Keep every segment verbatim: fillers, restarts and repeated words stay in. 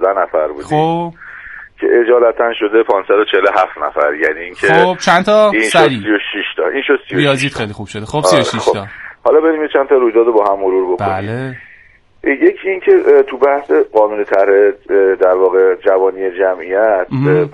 پانزده نفر بودیم خب که اجالتا شده پانصد و چهل و هفت نفر. یعنی اینکه خب چند تا سری سی و شش تا این شد سی و شش ریاضیت خیلی خوب شده. خب سی و شش تا. حالا بریم چند تا رویداد با هم مرور بکنیم. بله. یکی این که تو بحث قانون طرح در واقع جوانی جمعیت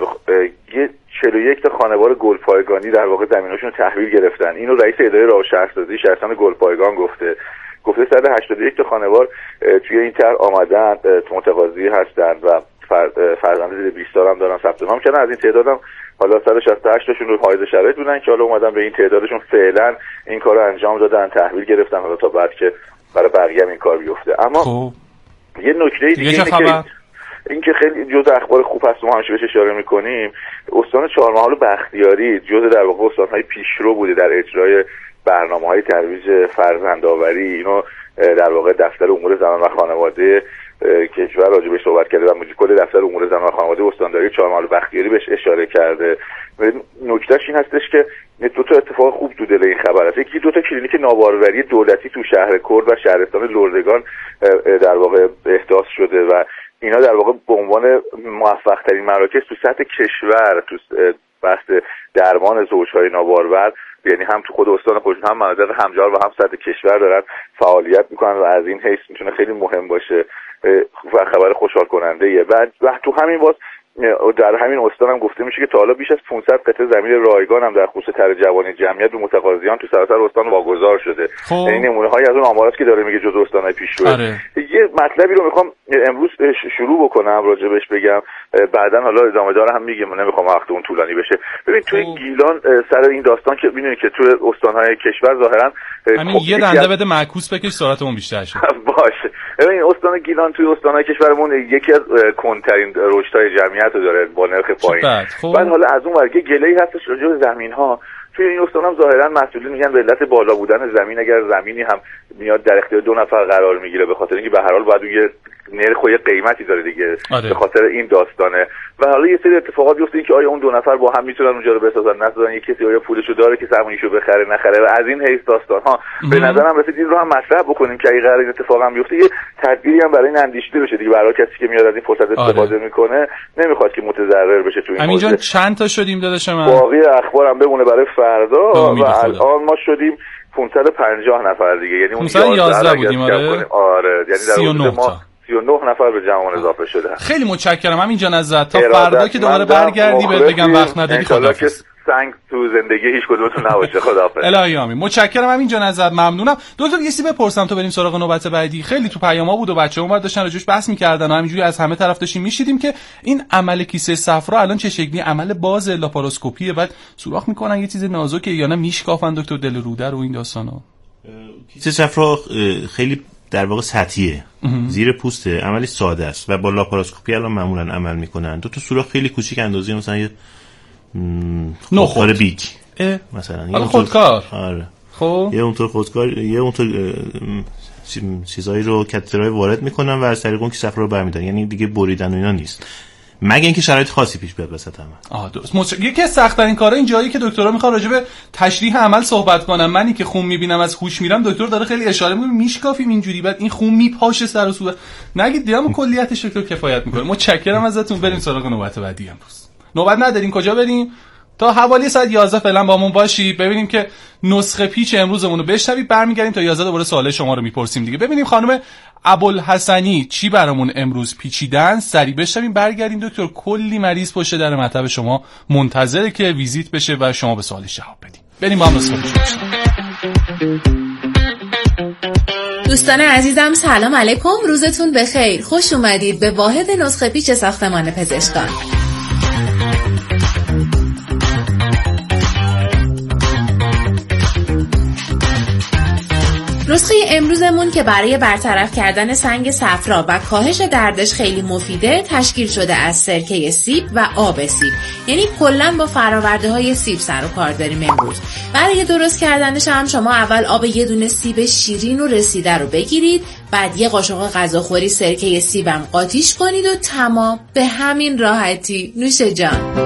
یه چهل و یک تا خانوار گلپایگانی در واقع زمیناشون تحویل گرفتن. اینو رئیس اداره راه و شهرسازی شهرستان گلپایگان گفته گفته صد و هشتاد و یک تا خانوار توی این طرح آمدن، متقاضی هستن و فرزند زیر بیست سال هم دارن ثبت نام کردن. از این تعدادم حالا صد و شصت و هشت تاشون رو حائز شرایط بودن که حالا اومدن به این تعدادشون فعلا این کارو انجام دادن، تحویل گرفتن، حالا تا بعد که برای بقیه هم این کار بیفته. اما خب. یه نکته دیگه اینه که این که خیلی جزء اخبار خوب هست، ما همیشه بهش اشاره میکنیم، استان چهارمحال و بختیاری جزء در واقع استان‌های پیشرو بوده در اجرای برنامه‌های ترویج فرزندآوری. اینو در واقع دفتر امور زنان و خانواده کشور راجع بهش صحبت کرده و مدیر کل دفتر امور زنان و خانواده استانداری چهارمحال و بختیاری بهش اشاره کرده. نکتهش این هستش که دو تا اتفاق خوب تو دل این خبر هست. یکی دو تا کلینیک ناباروری دولتی تو شهر کرد و شهرستان لردگان در واقع احداث شده و اینا در واقع به عنوان موفق ترین مراکز تو سطح کشور تو بحث درمان زوجهای نابارور، یعنی هم تو خود استان خودشون هم مناطق همجار و هم سطح کشور دارن فعالیت میکنن و از این حیث میتونه خیلی مهم باشه و خبر خوشحال کننده ایه. بعد و تو همین باز در همین استان هم گفته میشه که تا حالا بیش از پانصد قطعه زمین رایگان هم در خصوص طرح جوانی جمعیت به متقاضیان تو سراسر استان واگذار شده. خب. این نمونه هایی از اون آماراست که داره میگه جزء استان‌های پیشرو. آره. یه مطلبی رو میخوام امروز شروع بکنم راجبش بگم، بعدن حالا ادامه داره هم میگم، نمیخوام وقت اون طولانی بشه. ببین توی گیلان سر این داستان که میبینید که توی استان‌های کشور ظاهرا همین یه دنده بده معکوس بکش سرعتمون بیشتر شه. باشه. ببین استان گیلان توی استان‌های کشورمون یکی از کنترین رشدهای جمعیت رو داره با نرخ پایین. خب. بعد حالا از اون ور که گله‌ای هستش راجع به زمین‌ها توی این استان هم ظاهرا مسئولین میگن به علت بالا بودن زمین اگر زمینی هم میاد در اختیار دو نفر قرار میگیره به خاطر اینکه به هر حال باید یه نرخ و یه قیمتی داره دیگه. آره. به خاطر این داستانه و حالا یه سری اتفاقات میفته که آیا اون دو نفر با هم میتونن اونجا رو بسازن نسازن، یه کسی آیا پولشو داره که سهمونیشو بخره نخره و از این حیث داستان‌ها به نظرم رسید این رو هم مطرح بکنیم که اگه قرار این اتفاق هم بیفته یه تدبیری هم برای این اندیشیده بشه دیگه، برای کسی که میاد از این فرصت استفاده آره. میکنه نمیخواد که متضرر بشه تو این همینجا چند تا شدیم داداش من باقی اخبارم بمونه برای فردا و الان ما شدیم پانصد و پنجاه نفر دیگه، یعنی اون پانصد و یازده بودیم. آره آره یعنی در ما سی و نه نفر به جمعمون اضافه شده. خیلی متشکرم همینجا نظرت تا فردا که دوباره برگردی بهت بگم وقت نداری خداحافظ. سنگ تو زندگی هیچ کدومتون نباشه. خداحافظ. الهی آمین. متشکرم همینجا نظرت ممنونم. دکتر یه چیزی بپرسم تا بریم سراغ نوبت بعدی. خیلی تو پیاما بود و بچه‌ها اونور داشتن راجعش بحث می‌کردن و همینجوری از همه طرف داشتیم میشیدیم که این عمل کیسه صفرا الان چه شکلی عمل باز لاپاروسکوپیه، بعد سوراخ میکنن یه چیز نازکه یا نه میشکافن دکتر دل روده رو این داستانا. کیسه صفرا خیلی در واقع سطحیه، زیر پوسته، عملی ساده است و با لاپاروسکوپی الان معمولا عمل میکنن. دو تا سوراخ خیلی کوچیک اندازه مثلا یه خودکار بیگ مثلا یه خودکار. آره خب یه اونطور خودکار یه اونطور چیزایی رو کاتترای وارد میکنن و از طریق اون که صفرا رو برمی‌دارن، یعنی دیگه بریدن و اینا نیست مگه اینکه شرایط خاصی پیش بیاد وسط عمل. آه درست. مچ... یکی از سخت‌ترین کارا این جایی که دکترا میخوان راجع به تشریح عمل صحبت کنن. منی که خون میبینم از هوش میرم، دکتر داره خیلی اشاره میکنه میشکافیم اینجوری، بعد این خون میپاشه سر و صورت. نگید دیدم کلیتش رو کفایت میکنه. متشکرم ازتون. بریم سراغ نوبت بعدی امروز. نوبت نداریم کجا بریم؟ تا حوالی ساعت یازده فعلا بامون باشید ببینیم که نسخه پیچ امروزمون رو بشنوید، برمیگردیم تا یازده دوباره سوال شما رو میپرسیم دیگه. ببینیم خانم ابوالحسنی چی برامون امروز پیچیدن، سری بشنویم برگردیم. دکتر کلی مریض پشت در مطب شما منتظره که ویزیت بشه و شما به سوالش جواب بدید. بریم با هم نسخه پیچ بشنویم. دوستان عزیزم سلام علیکم، روزتون بخیر. خوش اومدید به واحد نسخه پیچ ساختمان پزشکان. نسخه امروزمون که برای برطرف کردن سنگ صفرا و کاهش دردش خیلی مفیده، تشکیل شده از سرکه سیب و آب سیب. یعنی کلاً با فراورده های سیب سر و کار داریم امروز. برای درست کردنش هم شما اول آب یه دونه سیب شیرین و رسیده رو بگیرید، بعد یه قاشق غذاخوری سرکه سیبم قاطیش کنید و تمام. به همین راحتی. نوش جان.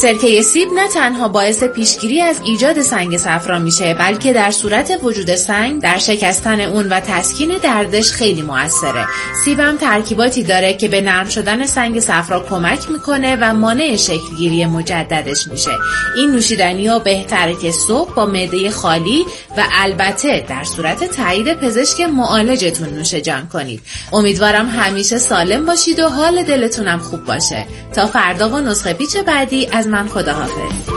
سرکه سیب نه تنها باعث پیشگیری از ایجاد سنگ صفرا میشه، بلکه در صورت وجود سنگ در شکستن اون و تسکین دردش خیلی موثره. سیب هم ترکیباتی داره که به نرم شدن سنگ صفرا کمک میکنه و مانع شکلگیری مجددش میشه. این نوشیدنی ها بهتره که صبح با معده خالی و البته در صورت تایید پزشک معالجتون نوش جان کنید. امیدوارم همیشه سالم باشید و حال دلتونم خوب باشه. تا فردا و نسخه پیچ بعدی از من خداحافظ.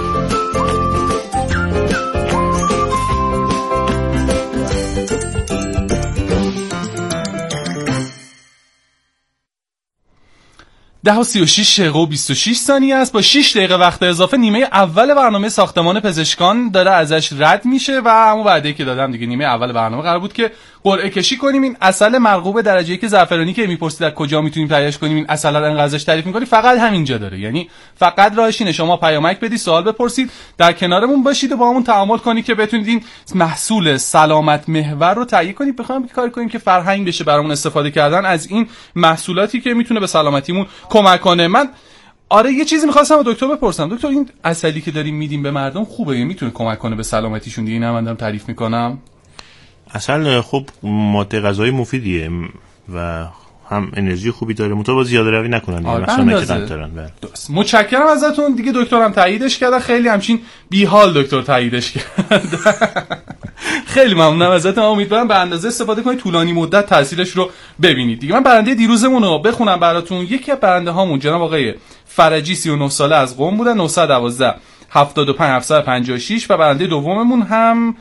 ده و سی و شیش دقیقه و بیست و شیش ثانیه است. با شش دقیقه وقت اضافه نیمه اول برنامه ساختمان پزشکان داره ازش رد میشه و همون وعده‌ای که دادم دیگه، نیمه اول برنامه قرار بود که قرعه کشی کنیم این عسل مرغوب درجه یک زعفرانی که میپرسید از کجا میتونیم تهیه‌اش کنیم، این عسل رو انقدر ازش تعریف می‌کنی، فقط همینجا داره. یعنی فقط راهش اینه شما پیامک بدی، سوال بپرسید، در کنارمون باشید و با همون تعامل کنید که بتونید این محصول سلامت محور رو تهیه کنید. بخوایم کار کنیم که فرهنگ بشه برامون استفاده کردن از این محصولاتی که میتونه به سلامتیمون کمک کنه. من آره یه چیزی می‌خواستم از دکتر بپرسم. دکتر این عسلی که داریم میدیم به مردم خوبه، میتونه کمک کنه به سلامتیشون؟ دیگه اینا من دارم تعریف میکنم. عسل خب ماده غذایی مفیدیه و هم انرژی خوبی داره، منتها با زیاده روی نکنن دیگه، مثلا که قند دارن. بله متشکرم ازتون. دیگه دکترم تاییدش کرد، خیلی همچین بیحال دکتر تاییدش کرد. خیلی ممنونم ازتون. امیدوارم به اندازه استفاده کنید، طولانی مدت تاثیرش رو ببینید. دیگه من برنده دیروزمون رو بخونم براتون. یکی از برنده هامون جناب آقای فرجی سی و نه ساله از قم بودن، نه یک دو هفتاد و پنج هفتصد و پنجاه و شش، و برنده دوممون هم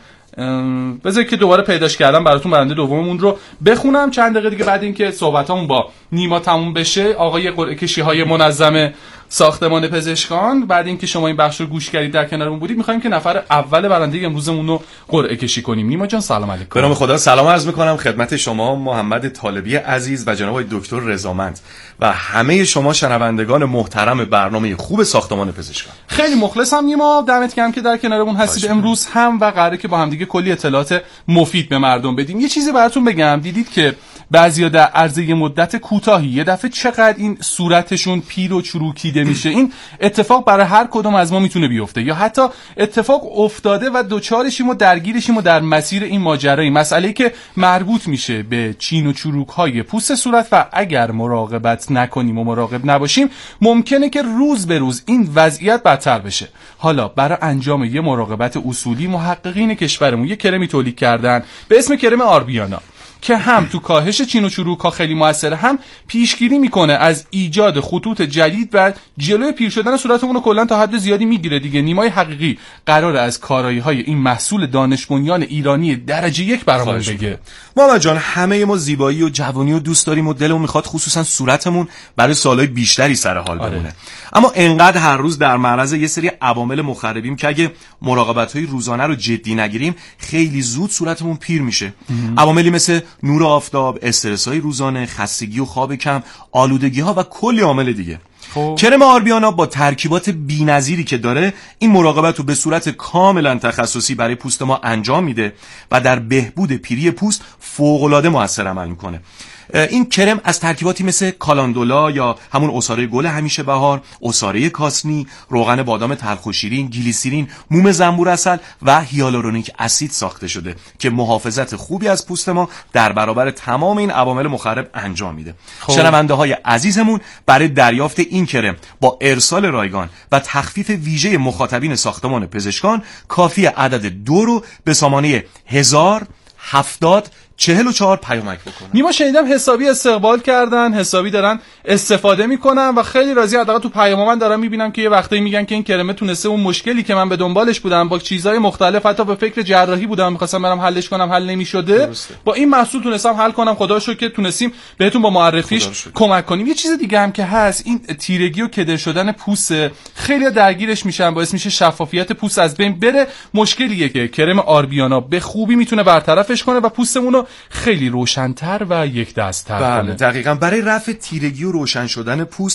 بذار که دوباره پیداش کردم براتون برنده دوممون رو بخونم. چند دقیقه دیگه بعد اینکه صحبتامون با نیما تموم بشه، آقای قرعه کشی های منظم ساختمان پزشکان، بعد اینکه شما این بخش رو گوش کردید در کنارمون بودید، می‌خوایم که نفر اول برنده امروزمون رو قرعه کشی کنیم. نیما جان سلام علیکم. به نام خدا سلام عرض می‌کنم خدمت شما محمد طالبی عزیز و جناب دکتر رضامند و همه شما شنوندگان محترم برنامه خوب ساختمان پزشکان. خیلی مخلصم نیما، دمت گرم که در کنارمون هستید امروز هم و قراره که با هم دیگه کلی اطلاعات مفید به مردم بدیم. یه چیزی براتون بگم، دیدید که بعضیا در عرض یه مدت کوتاهی یه دفعه چقدر این صورتشون پیر و چروکیده میشه. این اتفاق برای هر کدوم از ما میتونه بیفته، یا حتی اتفاق افتاده و دوچارشیم و درگیرشیم و در مسیر این ماجرای مسئله‌ای که مربوط میشه به چین و چروک‌های پوست صورت، و اگر مراقبت نکنیم و مراقب نباشیم ممکنه که روز به روز این وضعیت بدتر بشه. حالا برای انجام یه مراقبت اصولی، محققین کشورمون یه کرمی تولید کردن به اسم کرم آربیانا که هم تو کاهش چین و چروک‌ها خیلی موثره، هم پیشگیری میکنه از ایجاد خطوط جدید و جلوی پیر شدن صورتمون رو کلا تا حد زیادی میگیره دیگه. نیمای حقیقی قراره از کارایی‌های این محصول دانش بنیان ایرانی درجه یک برامون بگه. محمد جان، همه ما زیبایی و جوانی و دوست داریم و دلمون میخواد خصوصا صورتمون برای سالهای بیشتری سر حال بمونه. آره. اما انقدر هر روز در معرض یه سری عوامل مخربیم که اگه مراقبت‌های روزانه رو جدی نگیریم خیلی زود صورتمون پیر میشه. عواملی مثل نور آفتاب، استرس‌های روزانه، خستگی و خواب کم، آلودگی‌ها و کلی عامل دیگه. خب. کرم آربیانا با ترکیبات بی‌نظیری که داره این مراقبت رو به صورت کاملا تخصصی برای پوست ما انجام میده و در بهبود پیری پوست فوق‌العاده موثر عمل میکنه. این کرم از ترکیباتی مثل کالاندولا یا همون عصاره گل همیشه بهار، عصاره کاسنی، روغن بادام تلخ و شیرین، گلیسیرین، موم زنبور عسل و هیالورونیک اسید ساخته شده که محافظت خوبی از پوست ما در برابر تمام این عوامل مخرب انجام میده. شنونده های عزیزمون برای دریافت این کرم با ارسال رایگان و تخفیف ویژه مخاطبین ساختمان پزشکان کافی عدد دو رو به سامانه هزار هفتاد چهل و چهار پیامک بکنن. نیما شنیدم حسابی استقبال کردن، حسابی دارن استفاده میکنن و خیلی راضی. حداقل تو پیام من دارم میبینم که یه وقتایی میگن که این کرمه تونسته اون مشکلی که من به دنبالش بودم با چیزهای مختلف، حتی به فکر جراحی بودم میخواستم برم حلش کنم، حل نمیشده، درسته. با این محصول تونستم حل کنم. خدا رو شکر که تونستیم بهتون با معرفیش کمک کنیم. یه چیز دیگه هم که هست، این تیرگی و کدر شدن پوست، خیلی درگیرش میشن، باعث میشه شفافیت پوست از بین بره. مشکلیه که کرم آربیانا به خوبی میتونه برطرفش کنه و پوستمون رو خیلی روشن‌تر و یک دست‌تر بله کنه. دقیقاً برای رفع تیرگی و روشن شدن پوست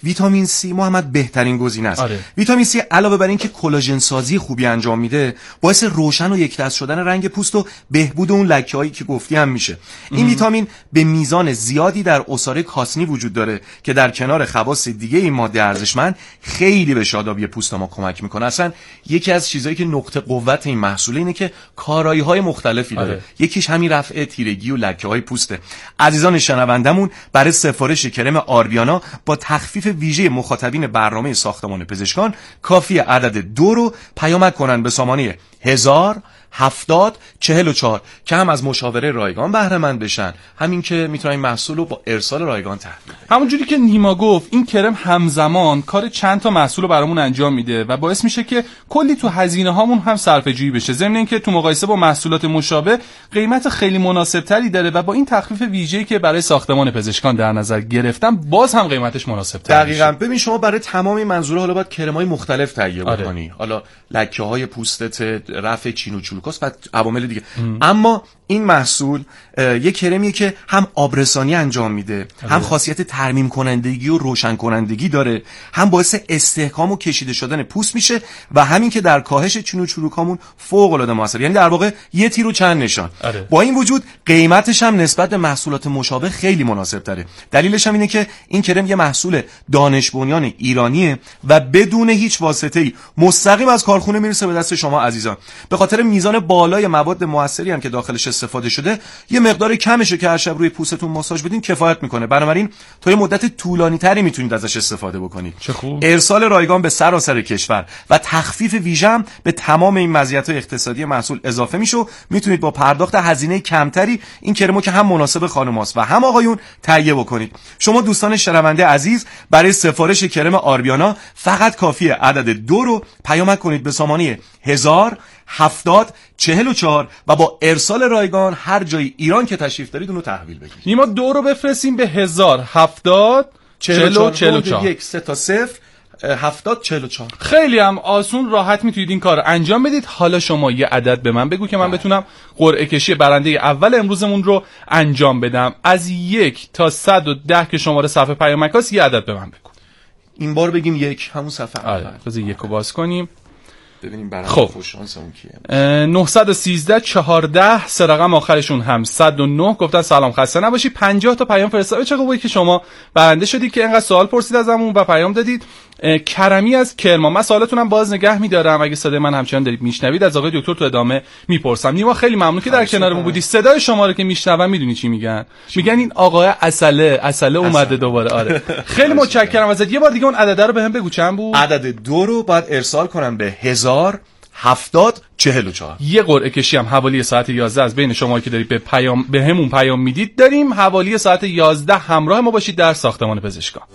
ویتامین سی محمد بهترین گزینه است. آره. ویتامین سی علاوه بر اینکه کلاژن سازی خوبی انجام میده، باعث روشن و یکدست شدن رنگ پوست و بهبود اون لکه‌هایی که گفتی هم میشه. این ام. ویتامین به میزان زیادی در عصاره کاسنی وجود داره که در کنار خواص دیگه این ماده ارزشمند خیلی به شادابی پوست ما کمک میکنه. اصلا یکی از چیزایی که نقطه قوت این محصول اینه که کارایی‌های مختلفی داره. آره. یکیش همین رفع تیرگی و لکه‌های پوسته. عزیزان شنوندمون، برای سفارش کرم آربیانا با تخفیف ویژه مخاطبین برنامه ساختمان پزشکان کافی عدد دو رو پیامک کنن به سامانه هزار هفتاد چهل و چهار که هم از مشاوره رایگان بهره مند بشن، همین که میتونن این محصول رو با ارسال رایگان تحویل بدن. همونجوری که نیما گفت، این کرم همزمان کار چند تا محصول رو برامون انجام میده و باعث میشه که کلی تو هزینه هامون هم صرفه جویی بشه، ضمن اینکه تو مقایسه با محصولات مشابه قیمت خیلی مناسب تری داره و با این تخفیف ویژه‌ای که برای ساختمان پزشکان در نظر گرفتم باز هم قیمتش مناسب تر. دقیقاً. ببین شما برای تمام این منظورها حالا باید کرم‌های مختلف تهیه بکنی. آره. حالا لکه‌های پوستت، رفع چین و چولکاس و عوامل دیگه. ام. اما این محصول یک کرمیه که هم آبرسانی انجام میده، هم خاصیت ترمیم کنندگی و روشن کنندگی داره، هم باعث استحکام و کشیده شدن پوست میشه و همین که در کاهش چین و چروکامون فوق العاده موثر، یعنی در واقع یه تیر و چند نشان. آره. با این وجود قیمتش هم نسبت به محصولات مشابه خیلی مناسب تره. دلیلش هم اینه که این کرم یه محصول دانش بنیان ایرانیه و بدون هیچ واسطه‌ای مستقیم از کارخونه میرسه به دست شما عزیزان. به خاطر میزان بالای مواد موثری هم که داخلش استفاده شده، یه مقدار کمشه که هر شب روی پوستتون ماساژ بدین کفایت میکنه. بنابراین تا یه مدت طولانی تری میتونید ازش استفاده بکنید. چه خوب. ارسال رایگان به سراسر کشور و تخفیف ویژه هم به تمام این مزیت‌های اقتصادی محصول اضافه میشه و میتونید با پرداخت هزینه کمتری این کرمو که هم مناسب خانم‌هاست و هم آقایون تهیه بکنید. شما دوستان شنونده عزیز، برای سفارش کرم آربیانا فقط کافیه عدد دو رو پیامک کنید به سامانه هزار هفتاد چهل و چهار و با ارسال رایگان هر جای ایران که تشریف دارید اونو تحویل بگیرید. نیما دو رو بفرستیم به هزار هفتاد چهل و چهار یک سه تا صفر هفتاد چهل و چهار. خیلی هم آسون راحت میتونید این کار انجام بدید. حالا شما یه عدد به من بگو که من بتونم قرعه کشی برنده اول امروزمون رو انجام بدم. از یک تا صد و ده که شماره صفحه پیامک‌هاست یه عدد به من بگو. این بار بگیم یک، همون صفحه اول. آره بذار یکو باز کنیم ببینیم برنده خوش شانسمون کیه. نهصد و سیزده چهارده سه رقم آخرشون هم صد و نه گفتن سلام خسته نباشی. پنجاه تا پیام فرستاد. چه خوبه که شما برنده شدید که اینقدر سوال پرسید ازمون و پیام دادید. کرمی از کرمان. من سوالاتونم باز نگه می‌دارم، اگه صدای من همچنان دارید میشنوید از آقای دکتر تو ادامه میپرسم. نیما خیلی ممنون که در کنارمون بودی. صدای شما رو که میشنوم میدونی چی میگن؟ میگن این آقای عسله عسله اومده دوباره. آره خیلی متشکرم ازت. یه بار دیگه اون عدد رو بهم بگو چند بود؟ عدد دو رو باید ارسال کنم به هزار هفتاد چهل و چهار. یه قرعه کشی هم حوالی ساعت یازده از بین شما که دارید به پیام به همون پیام میدید داریم. حوالی ساعت یازده همراه ما باشید در ساختمان پزشکان.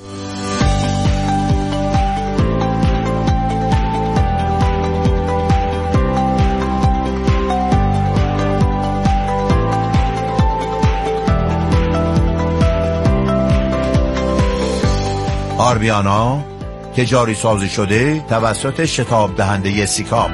آربیانا که جاری سازی شده توسط شتاب دهنده سیکاب.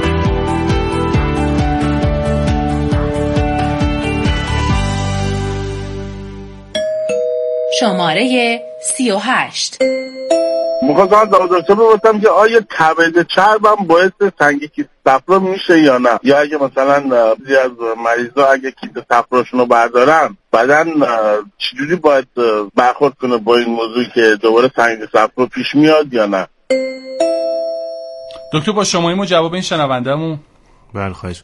شماره سی و هشت. میخواستم دکتر بپرسم که آیا کبد چرب هم باعث سنگ کیست صفرا میشه یا نه؟ یا اگه مثلا بعضی از مریضا اگه کیست صفراشون رو بردارن بعدن چجوری باید برخورد کنه با این موضوع که دوباره سنگ صفرا پیش میاد یا نه؟ دکتر با شماییم و جواب این شنونده‌مون. بله خواهش.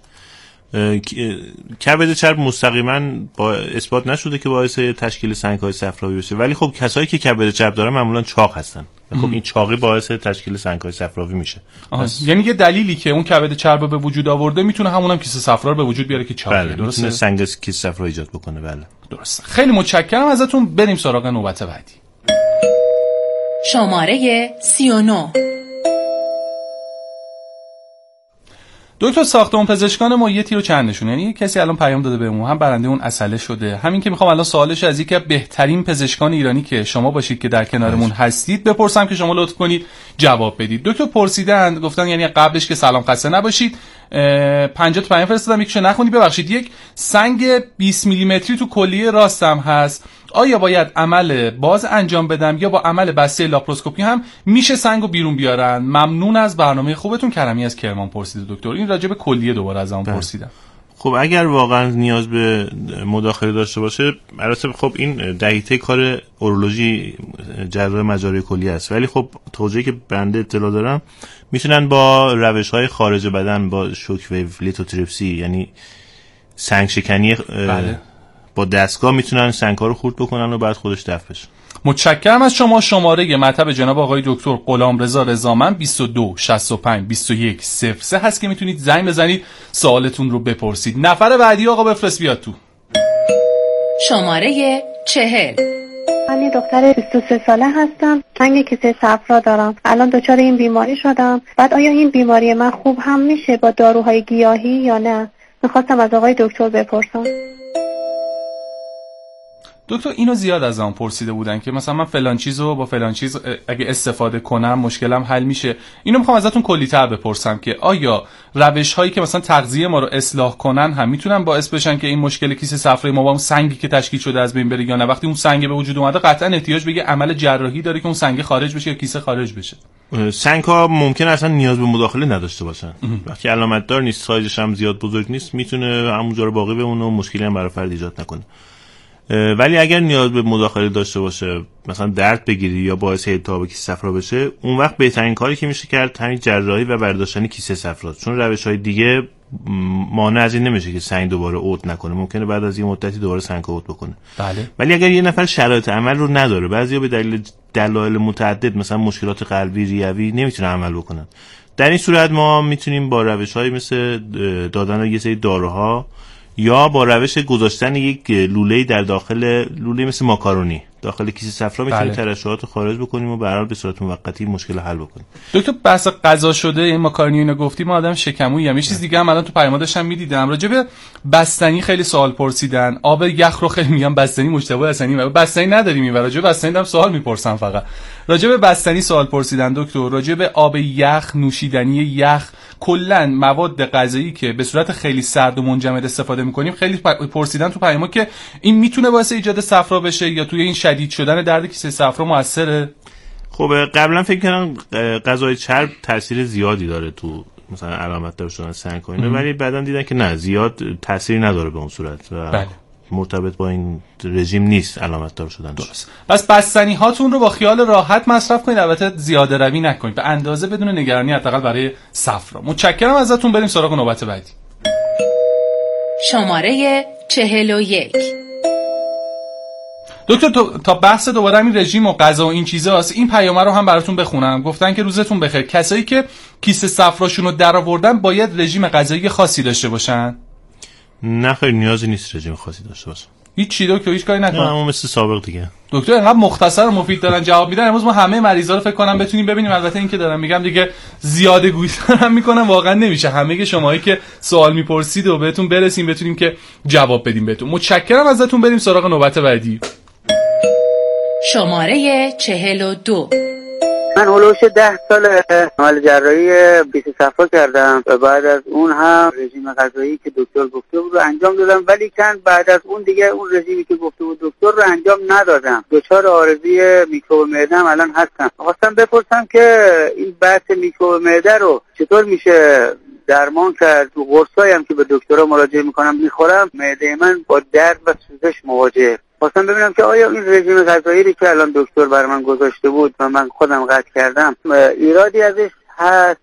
کبد چرب مستقیما با اثبات نشده که باعث تشکیل سنگ‌های صفراوی بشه، ولی خب کسایی که کبد چرب دارن معمولا چاق هستن. خب این چاقی باعث تشکیل سنگ‌های صفراوی میشه. یعنی یه دلیلی که اون کبد چرب به وجود آورده میتونه همونم کیسه صفرا رو به وجود بیاره که چاقه. بله درسته، سنگ کیسه صفرا ایجاد بکنه. بله درسته. خیلی متشکرم ازتون. بریم سراغ نوبت بعدی. شماره سی و نه. دکتر ساختمان پزشکان ما یه تیر و چند نشون، یعنی کسی الان پیام داده بهمون، هم برنده اون عسله شده. همین که میخوام الان سوالش از یکی از بهترین پزشکان ایرانی که شما باشید که در کنارمون هستید بپرسم که شما لطف کنید جواب بدید. دکتر پرسیدن گفتن یعنی قبلش که سلام خسته نباشید، پنجاه تا پیام فرستادم یکیشو نخونی ببخشید. یک سنگ بیست میلی متری تو کلیه راستم هست، آیا باید عمل باز انجام بدم یا با عمل بسته لاپروسکوپی هم میشه سنگو بیرون بیارن؟ ممنون از برنامه خوبتون. کرمی از کرمان پرسیده دکتر. این راجع به کلیه دوباره از اون پرسیدم. خب اگر واقعا نیاز به مداخله داشته باشه، البته خب این دهیته کار اورولوژی جراح مجاری کلیه است، ولی خب توجیهی که بنده اطلاع دارم میتونن با روش‌های خارج بدن، با شوک ویو لیتوتریپسی یعنی سنگ شکنی بله. با دستگاه میتونن سنگ‌ها رو خورد بکنن و بعد خودش دفع بشه. متشکرم از شما. شماره مطب جناب آقای دکتر غلامرضا رضامند بیست و دو شصت و پنج بیست و یک صفر سه هست که میتونید زنگ بزنید سوالتون رو بپرسید. نفر بعدی آقا بفرست بیاد تو. شماره چهل. من یه دختر بیست و سه ساله هستم. سنگ کیسه صفرا دارم. الان دچار این بیماری شدم. بعد آیا این بیماری من خوب هم میشه با داروهای گیاهی یا نه؟ میخواستم از آقای دکتر بپرسم. دکتر اینو زیاد از آن پرسیده بودن که مثلا من فلان چیزو با فلان چیز اگه استفاده کنم مشکلم حل میشه. اینو میخوام ازتون کلی‌تر بپرسم که آیا روش هایی که مثلا تغذیه ما رو اصلاح کنن هم میتونن باعث بشن که این مشکل کیسه صفرایی ما با اون سنگی که تشکیل شده از بین بره، یا نه وقتی اون سنگ به وجود اومده قطعا احتیاج به یه عمل جراحی داره که اون سنگ خارج بشه یا کیسه خارج بشه؟ سنگ ها ممکن اصلا نیاز به مداخله نداشته باشن. وقتی علامت دار نیست، سایزش هم زیاد بزرگ نیست، میتونه همونجا رو باقی بمونه و مشکلی هم برای فرد ایجاد نکنه. ولی اگر نیاز به مداخله داشته باشه، مثلا درد بگیری یا باعث التهاب کیسه صفرا بشه، اون وقت بهترین کاری که میشه کرد همین جراحی و برداشتن کیسه صفرا، چون روش‌های دیگه مانع از این نمیشه که سنگ دوباره عود نکنه. ممکنه بعد از یه مدتی دوباره سنگ عود بکنه. بله. ولی اگر یه نفر شرایط عمل رو نداره، بعضیا به دلیل دلایل متعدد مثلا مشکلات قلبی، ریوی نمیتونه عمل بکنن، در این صورت ما میتونیم با روش‌های مثل دادن یه سری داروها یا با روش گذاشتن یک لوله‌ای در داخل لوله مثل ماکارونی داخل کیسه صفرا میتونیم بله. ترشحات رو خارج بکنیم و به هر حال به صورت موقتی مشکل حل بکنیم. دکتر بحث غذا شده این ماکارونی اینو گفتیم، ما آدم شکمویی هم. یه چیز دیگه هم الان تو پیام داشتم میدیدم راجع به بستنی خیلی سوال پرسیدن. آب یخ رو خیلی میگم بستنی مشتبه حسنی و بستنی نداریم این راجع به بستنی هم سوال میپرسن. فقط راجع به بستنی سوال پرسیدن دکتر، راجع به آب یخ، نوشیدنی یخ، کلا مواد غذایی که به صورت خیلی سرد و منجمد استفاده میکنیم خیلی پرسیدن تو پیام که این میتونه باعث ایجاد صفرا بشه یا توی این شدید شدن درد کیسه صفرا موثره؟ خب قبلا فکر کردم غذای چرب تاثیر زیادی داره تو مثلا علامت دار شدن سنگ و اینا، ولی بعداً دیدن که نه، زیاد تاثیری نداره به اون صورت و بله. مرتبط با این رژیم نیست علامت دار شدن. درست. پس بستنی هاتون رو با خیال راحت مصرف کنید، البته زیاده روی نکنید، به اندازه بدون نگرانی حداقل برای صفرا. متشکرم ازتون. بریم سراغ نوبت بعدی. شماره چهل و یک. دکتر تا بحث دوباره این رژیم و غذا و این چیزاست، این پیامه رو هم براتون بخونم. گفتن که روزتون بخیر، کسایی که کیسه صفراشون رو درآوردن باید رژیم غذایی خاصی داشته باشن؟ نه خیر، نیازی نیست رژیم خاصی داشته باشن. هیچ چی دکتر، هیچ کاری نکنن. نه همون مثل سابق دیگه. دکتر اینقدر مختصر و مفید دارن جواب میدن، امروز ما همه مریضا رو فکر کنم بتونیم ببینیم. البته این که دارم میگم دیگه زیاده گویی دارم میکنم، واقعا نمیشه همه که شماهایی که سوال میپرسید و بهتون برسیم بتونیم که جواب بدیم بهتون. متشکرم ازتون. بریم سراغ نوبت بعدی. شماره چهل و دو. من هلوش ده سال عمل جراحی بیست صفرا کردم و بعد از اون هم رژیم غذایی که دکتر گفته بود رو انجام دادم، ولی چند بعد از اون دیگه اون رژیمی که گفته بود دکتر رو انجام ندادم. دچار عارضه میکروب معده هم الان هستم. خواستم بپرسم که این بحث میکروب معده رو چطور میشه درمان کرد؟ تو قرصایی هم که به دکترها مراجعه میکنم میخورم، معده من با درد و سوزش مواجهه. خواستم ببینم که آیا این رژیم غذایی که الان دکتر برای من گذاشته بود و من خودم قطع کردم ایرادی ازش هست؟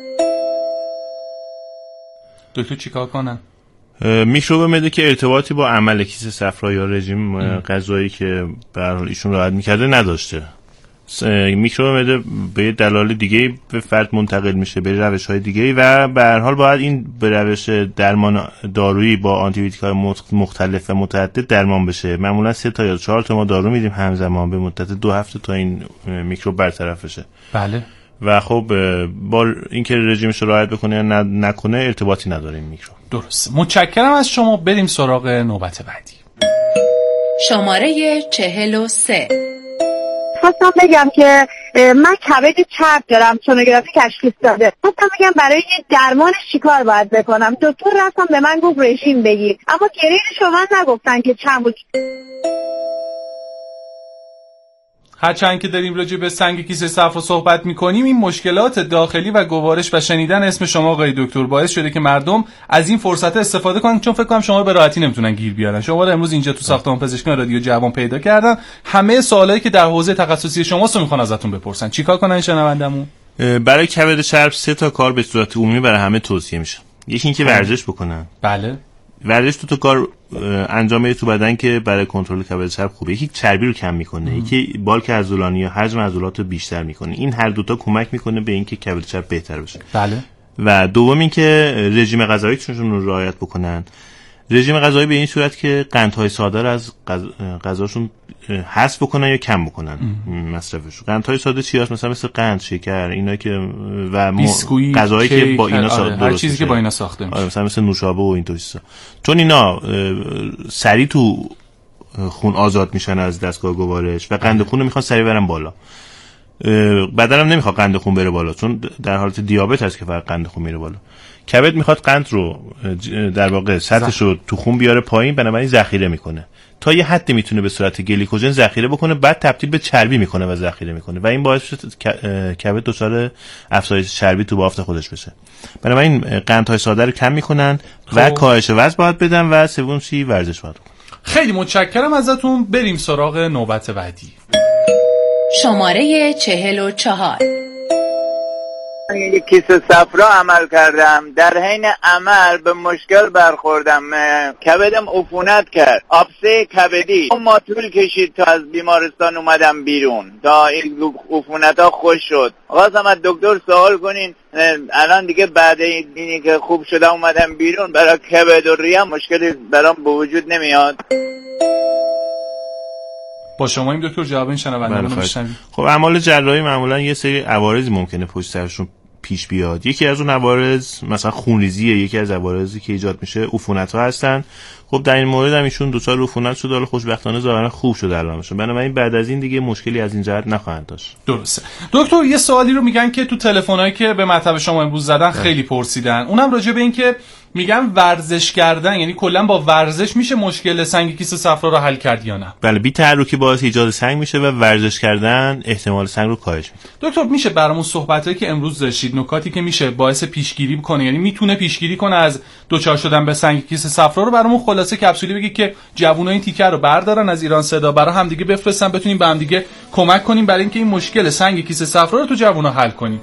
دکتر چیکار کنم؟ میکروب معده که ارتباطی با عمل کیسه صفرا یا رژیم غذایی که به هر حال ایشون رعایت میکرده نداشته. میکروب معده به دلایل دیگه به فرد منتقل میشه به روش‌های دیگه و به هر حال باید این به روش درمان دارویی با آنتی بیوتیک‌های مختلف و متعدد درمان بشه. معمولا سه تا یا چهار تا ما دارو میدیم همزمان به مدت دو هفته تا این میکروب برطرف بشه. بله. و خب با اینکه رژیمش رو رعایت بکنه یا نکنه ارتباطی نداره این میکروب. درست. متشکرم از شما. بریم سراغ نوبت بعدی. شماره چهل و سه. خواستم بگم که من کبد چرب دارم، سونوگرافی تشخیص داده. خواستم بگم برای درمانش چیکار باید بکنم؟ دکتر رفتم به من گفت رژیم بگیر، اما گریه شما نگفتن که چند بود. هرچند که داریم راجع به سنگ کیسه صفرا صحبت میکنیم، این مشکلات داخلی و گوارش و شنیدن اسم شما آقای دکتر باعث شده که مردم از این فرصت استفاده کنن، چون فکر کنم شما به راحتی نمیتونن گیر بیارن. شما رو امروز اینجا تو ساختمان پزشکان رادیو جوان پیدا کردن، همه سوالایی که در حوزه تخصصی شماست رو میخوان ازتون بپرسن. چیکار کنن شنوندمون؟ برای کبد چرب سه تا کار به صورت عمومی برای همه توصیه میشه. یکی اینکه ورزش بکنن. بله. ورزش تو تا کار انجام میده تو بدن که برای کنترل کبد چرب خوبه. یکی چربی رو کم میکنه، یکی بالک عضلانی یا حجم عضلات رو بیشتر میکنه. این هر دوتا کمک میکنه به اینکه کبد چرب بهتر بشه. بله. و دوم اینکه رژیم غذاییشون رو رعایت بکنن. رژیم غذایی به این صورت که قندهای ساده رو از غذاشون حذف بکنن یا کم بکنن مصرفش. قندهای ساده چی هست؟ مثلا مثل قند، شکر، اینا که و بیسکویت، غذایی که با اینا ساخته، هر چیزی که با اینا ساخته میشه. آره، مثلا مثل نوشابه و این طور چیزا. چون اینا سریع تو خون آزاد میشن از دستگاه گوارش و قند خون رو میخوان سریع برن بالا. بدنم نمیخواد قند خون بره بالا، چون در حالت دیابت هست که فقط قند خون میره بالا. کبد میخواد قند رو در واقع سطحش رو تو خون بیاره پایین، بنابراین ذخیره میکنه. تا یه حدی میتونه به صورت گلیکوژن ذخیره بکنه، بعد تبدیل به چربی میکنه و ذخیره میکنه و این باعث میشه کبد دچار افزایش چربی تو بافت خودش بشه. بنابراین قندهای ساده رو کم میکنن و کاهش وزن باید بدن و سوم چی؟ ورزش باید بکنن. خیلی متشکرم ازتون. بریم سراغ نوبت بعدی. شماره چهل و چهار. یک کیسه صفرا عمل کردم، در حین عمل به مشکل برخوردم، کبدم عفونت کرد، آبسه کبدی. ما طول کشید تا از بیمارستان اومدم بیرون تا این عفونت ها خوش شد. خواستم از دکتر سوال کنین الان دیگه بعد اینی که خوب شدم اومدم بیرون، برای کبد و ریه مشکلی برام به وجود نمیاد؟ با شما این دکتر جواب این شنونده رو میشنویم. خب اعمال جراحی معمولا یه سری عوارضی ممکنه پشت سرشون پیش بیاد. یکی از اون عوارض مثلا خونریزیه، یکی از عوارضی که ایجاد میشه عفونت‌ها هستن. خب در این مورد هم ایشون دچار عفونت شده، حالا خوشبختانه ظاهرا خوب شده الانشون. بنابراین بعد از این دیگه مشکلی از این جهت نخواهند داشت. درسته. دکتر یه سوالی رو میگن که تو تلفنایی که به مطلب شما امروز زدن خیلی پرسیدن، اونم راجع به این که میگن ورزش کردن، یعنی کلا با ورزش میشه مشکل سنگ کیسه صفرا رو حل کرد یا نه؟ بله، بی تحرکی باعث ایجاد سنگ میشه و ورزش کردن احتمال سنگ رو کاهش میده. دکتر میشه برامون صحبتایی که امروز داشتید، نکاتی که میشه باعث پیشگیری کنه، یعنی میتونه پیشگیری کنه از دچار شدن به سنگ کیسه صفرا رو برامون خلاصه کپسولی بگید که جوونا این تیکر رو بردارن از ایران صدا برای هم دیگه بفرستن، بتونیم به هم دیگه کمک کنیم برای اینکه این مشکل سنگ کیسه صفرا رو تو جوونا حل کنیم.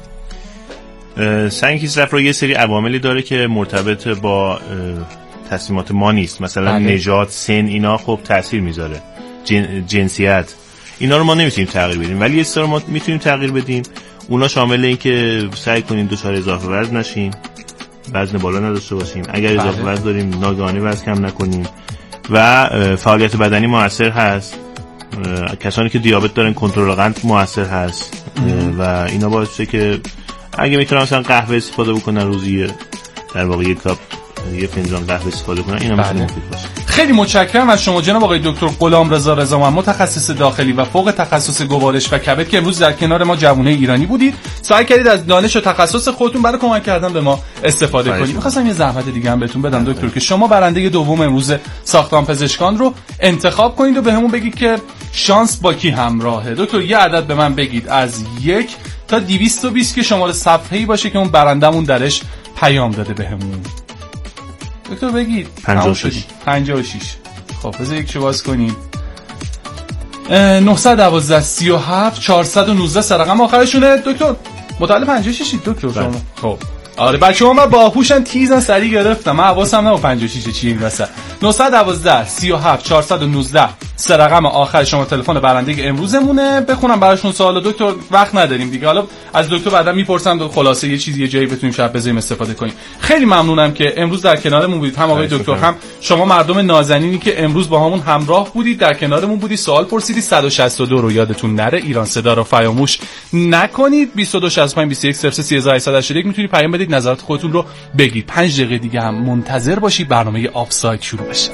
سنگ کیسه صفرا یه سری عواملی داره که مرتبط با تصمیمات ما نیست، مثلا بله. نژاد، سن، اینا خب تاثیر میذاره، جن، جنسیت، اینا رو ما نمیتونیم تغییر بدیم، ولی یه سری ما میتونیم تغییر بدیم. اونا شامل این که سعی کنیم دچار اضافه وزن نشیم، وزن بالا نداشته باشیم، اگر بله. اضافه وزن داریم ناگهانی وزن کم نکنیم و فعالیت بدنی موثر هست. کسانی که دیابت دارن کنترل قند موثر هست و اینا باعث میشه که اگه میتونن مثلا قهوه استفاده بکنن روزی، در واقع یک کاپ یه فنجان قهوه استفاده کنن، اینا میتونه مفید باشه. خیلی متشکرم از شما جناب آقای دکتر غلامرضا رضامند، متخصص داخلی و فوق تخصص گوارش و کبد که امروز در کنار ما جوونه ایرانی بودید. سعی کردید از دانش و تخصص خودتون برای کمک کردن به ما استفاده کنید. می‌خواستم یه زحمت دیگه هم بهتون بدم دکتر که شما برنده دوم امروز ساختمان پزشکان رو انتخاب کنید و بهمون بگید که شانس با کی همراهه. دکتر یه عدد به من بگید از یک تا دویست و بیست که شماره صفحه‌ای باشه که اون برندمون درش پیام داده بهمون. دکتر بگید. پنجاه و شش. پنجاه و شش. خب بذار یک چه باز کنیم. نه یک دو سه هفت چهار یک نه سه رقم آخرشونه. دکتر متعلق پنجاه و شش دکتر شما. خب آره بچه‌ها من باهوشن تیزن سریع گرفتم. من حواسم نه پنجاه و شش چیه این وسط. نه یک دو سه هفت چهار یک نه سه رقم آخر شما تلفن برنده امروزمونه. بخونم براشون سوال دکتر، وقت نداریم دیگه. حالا از دکتر بعدا میپرسم خلاصه یه چیزی یه جایی بتونیم شب بزنیم استفاده کنیم. خیلی ممنونم که امروز در کنارمون بودید، هم آقای دکتر هم شما مردم نازنینی که امروز با همون همراه بودید، در کنارمون بودید، سوال پرسیدید. صد و شصت و دو رو یادتون نره، ایران صدا رو فراموش نکنید. بیست و دو شصت و پنج بیست و یک صفر سه سه هزار و هشتصد و هشتاد و یک میتونید پیام بدید، نظرات خودتون رو بگید. پنج دقیقه دیگه هم منتظر باشید برنامه آفساید شروع بشه.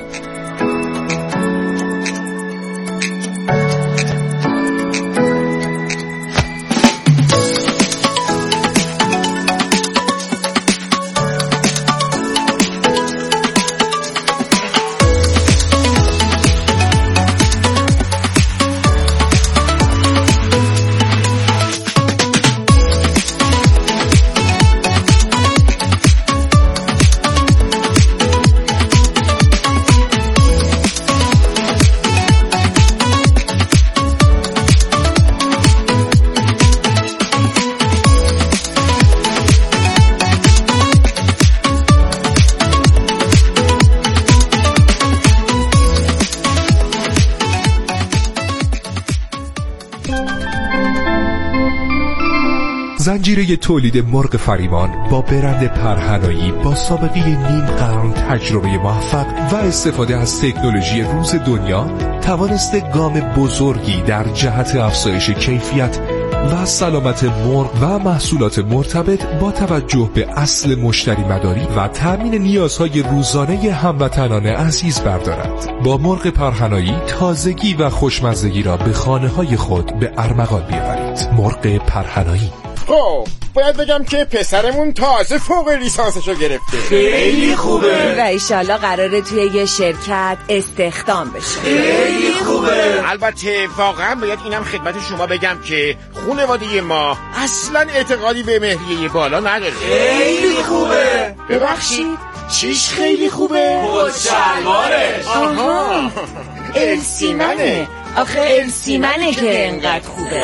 زنجیره تولید مرغ فریمان با برند پرهنایی با سابقه نیم قرن تجربه موفق و استفاده از تکنولوژی روز دنیا توانسته گام بزرگی در جهت افزایش کیفیت و سلامت مرغ و محصولات مرتبط با توجه به اصل مشتری مداری و تامین نیازهای روزانه هموطنان عزیز بردارد. با مرغ پرهنایی تازگی و خوشمزگی را به خانه‌های خود به ارمغان بیاورید. مرغ پرهنایی. خب باید بگم که پسرمون تازه فوق لیسانسشو گرفته. خیلی خوبه. و ایشالله قراره توی یه شرکت استخدام بشه. خیلی خوبه. البته واقعا باید اینم خدمت شما بگم که خانواده ما اصلا اعتقادی به مهریه بالا نداره. خیلی خوبه. ببخشید چیش خیلی خوبه؟ خود شلوارش. آها السیمنه. آخه السیمنه که انقدر خوبه.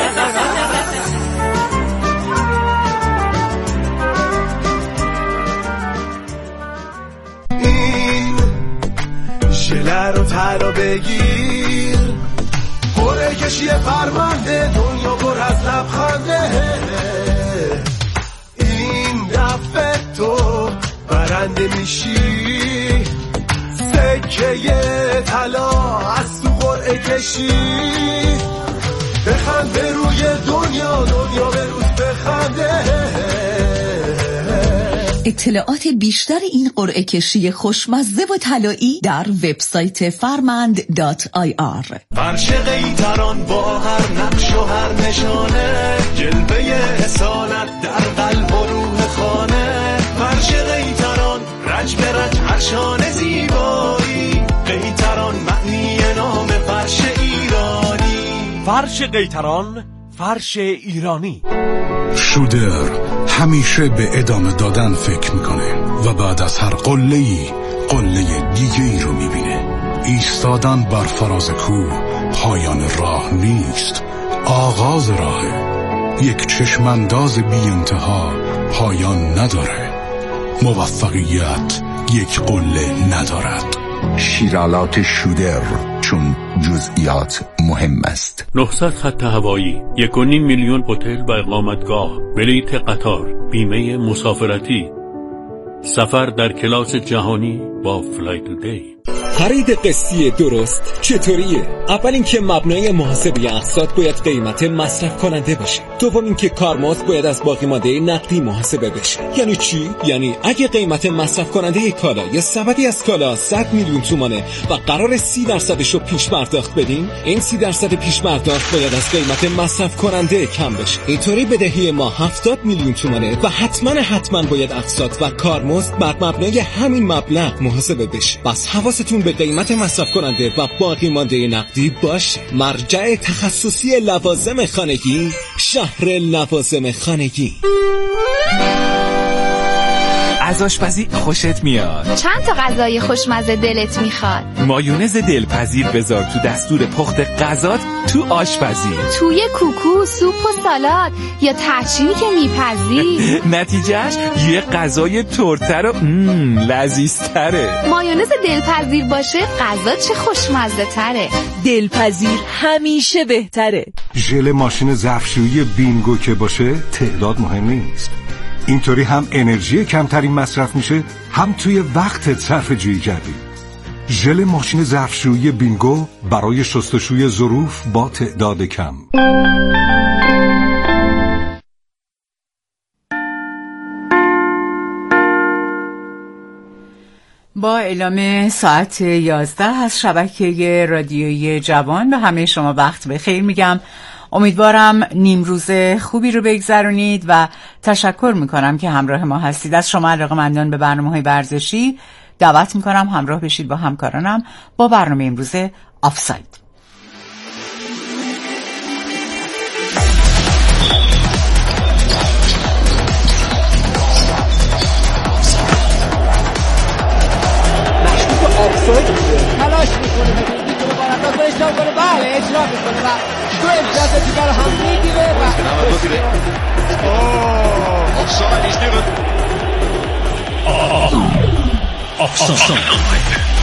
ژله رو طلا بگیر، قرعه کشی فرمانده، دنیا پر از لبخنده. این دفعه تو برنده میشی، سکه طلا از تو قرعه کشی. بخند به روی دنیا، دنیا به روز بخنده. اطلاعات بیشتر این قرعه کشی خوشمزه و طلایی در وبسایت فرمند دات آی آر. فرش قیطران با هر نقش و هر نشانه، جلوه اصالت در قلب و روح خانه. فرش قیطران رنج به رنج هر شانه زیبایی، قیطران معنی نام فرش ایرانی. فرش قیطران، فرش ایرانی. شودر همیشه به ادامه دادن فکر میکنه و بعد از هر قله‌ای قله دیگه ای رو میبینه. ایستادن بر فراز کوه پایان راه نیست، آغاز راهه. یک چشمانداز بی انتها پایان نداره. موفقیت یک قله ندارد. شیرالات شودر، چون جزئیات مهم است. نهصد خط هوایی، یک و نیم میلیون هتل و اقامتگاه، بلیط قطار، بیمه مسافرتی، سفر در کلاس جهانی با فلای تودی. خرید قسطی درست چطوریه؟ اول اینکه مبنای محاسبه اقساط باید قیمت مصرف کننده باشه. دوم اینکه کارمزد باید از باقی مانده نقدی محاسبه بشه. یعنی چی؟ یعنی اگه قیمت مصرف کننده کالا یا سبدی از کالا صد میلیون تومانه و قرار سی درصدش رو پیش پرداخت بدیم، این سی درصد پیش پرداخت باید از قیمت مصرف کننده کم بشه. اینطوری بدهی ما هفتاد میلیون تومانه و حتما حتما باید اقساط و کارمزد بر مبنای همین مبلغ محاسبه بشه. بس حواستون به قیمت مصرف کننده و باقی مانده نقدی باشه. مرجع تخصصی لوازم خانگی، شهر لوازم خانگی. از آشپزی خوشت میاد؟ چند تا غذای خوشمزه دلت میخواد؟ مایونز دلپذیر بذار تو دستور پخت غذات تو آشپزی. توی کوکو، سوپ و سالاد یا ترچینی که میپزی. نتیجهش یه غذای ترتر و مم لذیذتره. مایونز دلپذیر باشه غذا چه خوشمزه تره. دلپذیر همیشه بهتره. ژل ماشین ظرفشویی بینگو که باشه تعداد مهم نیست. اینطوری هم انرژی کمتری مصرف میشه، هم توی وقتت صرفه جویی کردی. ژل ماشین ظرفشویی بینگو برای شستشوی ظروف با تعداد کم. با اعلام ساعت یازده از شبکه رادیویی جوان به همه شما وقت بخیر میگم. امیدوارم نیم روز خوبی رو بگذرونید و تشکر میکنم که همراه ما هستید. از شما علاقه‌مندان به برنامه‌های ورزشی دعوت میکنم همراه بشید با همکارانم با برنامه امروز آفساید. تلاش میکنه میتونه بالا اجرا کنه. بله اجرا میکنه و تو اجازه دیگر رو هم میگیره و آفساید.